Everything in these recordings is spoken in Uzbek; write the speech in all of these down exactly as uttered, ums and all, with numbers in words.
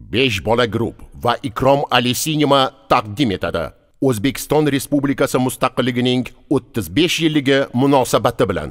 besh bola grup va Ikrom Ali Sinema taqdim etadi. O'zbekiston Respublikasi mustaqilligining o'ttiz besh yilligi munosabati bilan.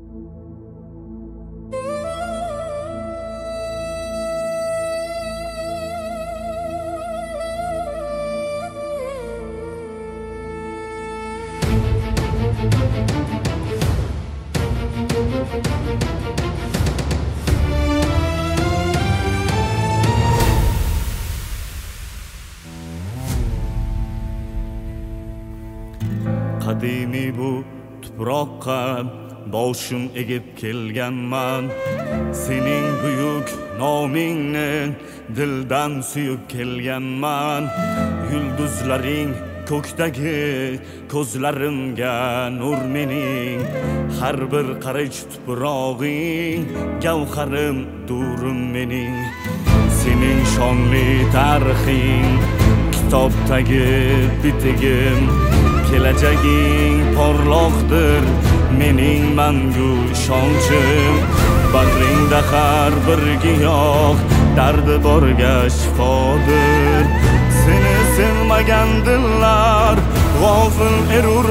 Qadimiy bu tuproqqa boshim egib kelganman. Sening buyuk nomingni dildan suyib kelganman. Yulduzlaring ko'kdagi ko'zlarimga nur mening. Har bir qarich tuprog'ing gavharim durim mening. Sening shonli tarixing kitobdagi bitigim. Kelajaging porloqdir mening mangu ishonchim. Bag'ringda har bir giyoh dardi borga shifodir. Seni sevmagan dillar g'ofil erur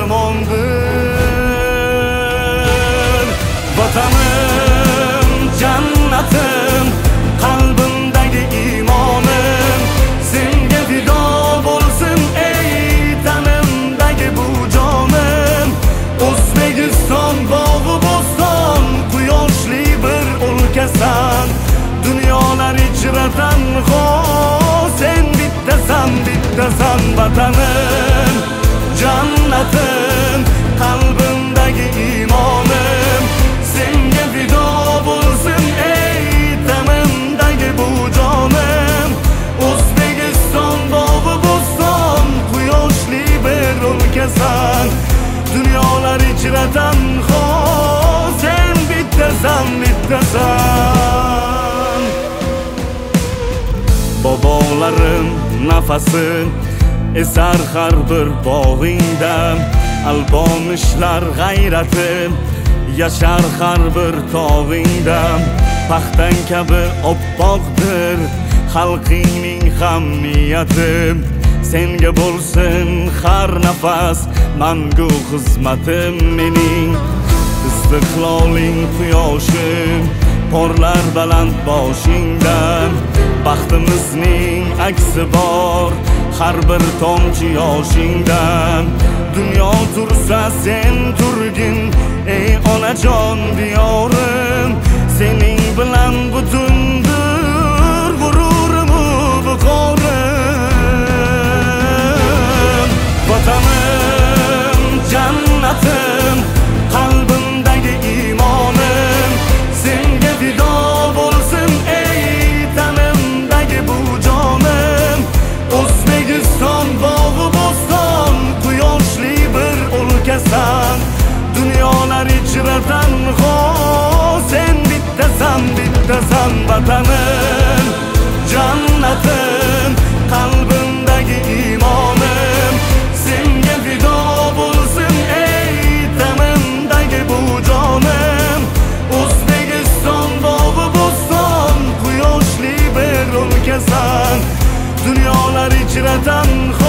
armondir. Vatanim jannatim, qalbimdagi imonim, senga fido bo'lsin ey tanimdagi bu jonim. O'zbekiston bog'i bo'ston, quyoshli bir o'lkasan. Dunyolar ichra tanho, sen bittasan, bittasan. Vatanim jannatim, qalbimdagi imonim, senga fido bo'lsin ey tanimdagi bu jonim. O'zbekiston bog'i bo'ston, quyoshli bir o'lkasan. Dunyolar ichra tanho, sen bittasan, bittasan. Bobolarim nafasi esar har bir bog'ingda. Albomishlar g'ayrati yashar har bir tog'ingda. Paxtan kabi oppoqdir xalqingning ham niyati. Senga bo'lsin har nafas mangu xizmatim mening. Istiqloling quyoshi porlar baland boshingdan. Baxtimizning aksi bor har bir tomchi yoshingdan. Dunyo tursa sen turgin ey onajon diyorim. Sening bilan butundir g'ururim viqorim. Vatanim jannatim, qalbimdagi imonim, senga fido bo'lsin ey tanimdagi bu jonim. O'zbekiston bog'i bo'ston, quyoshli bir o'lkasan. Dunyolar ichra tanho, sen bittasan, bittasan. Vatanim jannatim, qalbimdagi imonim, senga fido bo'lsin ey tanimdagi bu jonim. O'zbekiston bog'i bo'ston, quyoshli bir o'lkasan. Dunyolar ichra tanho,